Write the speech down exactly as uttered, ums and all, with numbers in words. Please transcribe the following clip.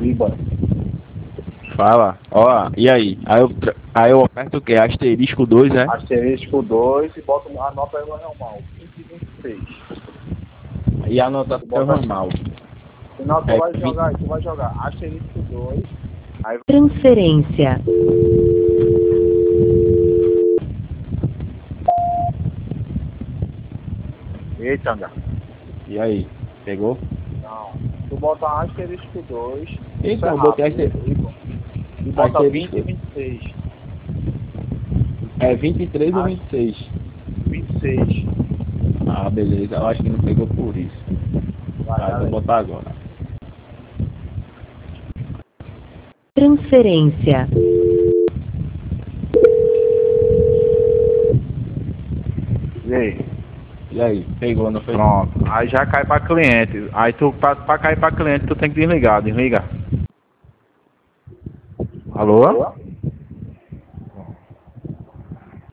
Iba. Fala. Ó, e aí? Aí eu, tra- aí eu aperto o quê? Asterisco dois, né? Asterisco dois e bota a nota normal. vinte e vinte e seis. E a nota Bota- normal. Final tu É, vai vinte. jogar, tu vai jogar asterisco dois. Aí Transferência. eita, Anga. E aí? Pegou? Não. Tu bota asterisco dois. Então, é eu botei rápido, asterisco. E bota Asterisco. vinte e vinte e seis. É vinte e três ou Ah. vinte e seis? vinte e seis. Ah, beleza. Eu acho que não pegou por isso. Vai, Ah, eu vou galera. botar agora. Transferência. E aí? E aí? Pegou, não foi? Pronto. Aí já cai pra cliente. Aí tu, pra, pra cair pra cliente, tu tem que desligar. Desliga. Alô?